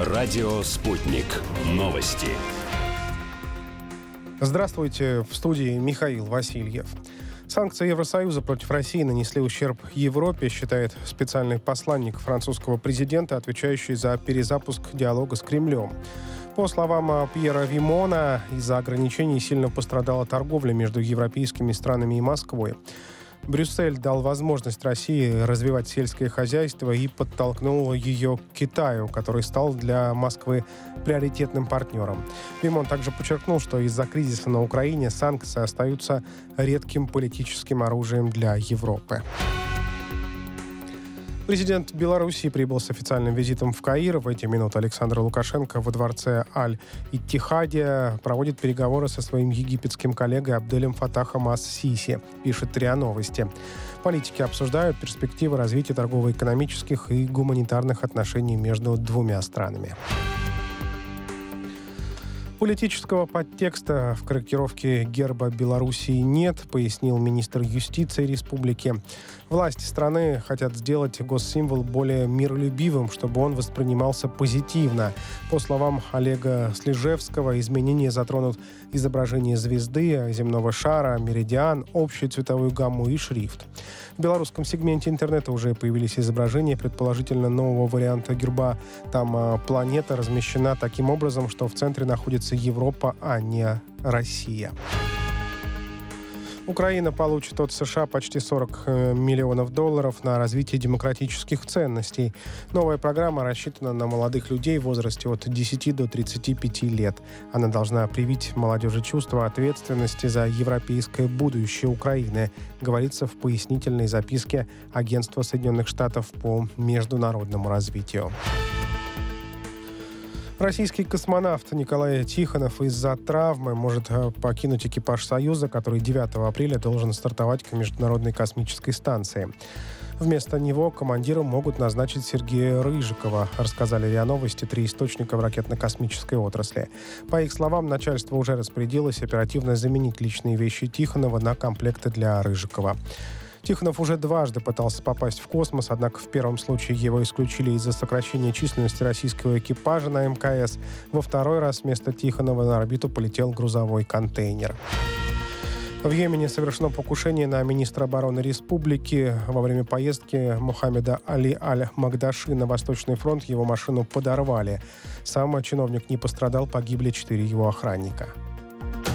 Радио «Спутник». Новости. Здравствуйте, в студии Михаил Васильев. Санкции Евросоюза против России нанесли ущерб Европе, считает специальный посланник французского президента, отвечающий за перезапуск диалога с Кремлем. По словам Пьера Вимона, из-за ограничений сильно пострадала торговля между европейскими странами и Москвой. Брюссель дал возможность России развивать сельское хозяйство и подтолкнул ее к Китаю, который стал для Москвы приоритетным партнером. Вимон также подчеркнул, что из-за кризиса на Украине санкции остаются редким политическим оружием для Европы. Президент Белоруссии прибыл с официальным визитом в Каир. В эти минуты Александр Лукашенко во дворце Аль-Иттихаде проводит переговоры со своим египетским коллегой Абделем Фатахом ас-Сиси, пишет РИА Новости. Политики обсуждают перспективы развития торгово-экономических и гуманитарных отношений между двумя странами. Политического подтекста в корректировке герба Белоруссии нет, пояснил министр юстиции республики. Власти страны хотят сделать госсимвол более миролюбивым, чтобы он воспринимался позитивно. По словам Олега Слижевского, изменения затронут изображение звезды, земного шара, меридиан, общую цветовую гамму и шрифт. В белорусском сегменте интернета уже появились изображения, предположительно, нового варианта герба. Там планета размещена таким образом, что в центре находится Европа, а не Россия. Украина получит от США почти $40 миллионов на развитие демократических ценностей. Новая программа рассчитана на молодых людей в возрасте от 10 до 35 лет. Она должна привить молодежи чувство ответственности за европейское будущее Украины, говорится в пояснительной записке Агентства Соединенных Штатов по международному развитию. Российский космонавт Николай Тихонов из-за травмы может покинуть экипаж «Союза», который 9 апреля должен стартовать к Международной космической станции. Вместо него командиром могут назначить Сергея Рыжикова, рассказали РИА Новости 3 источника в ракетно-космической отрасли. По их словам, начальство уже распорядилось оперативно заменить личные вещи Тихонова на комплекты для Рыжикова. Тихонов уже дважды пытался попасть в космос, однако в первом случае его исключили из-за сокращения численности российского экипажа на МКС. Во второй раз вместо Тихонова на орбиту полетел грузовой контейнер. В Йемене совершено покушение на министра обороны республики. Во время поездки Мухаммеда Али Аль-Магдаши на Восточный фронт его машину подорвали. Сам чиновник не пострадал, погибли 4 его охранника.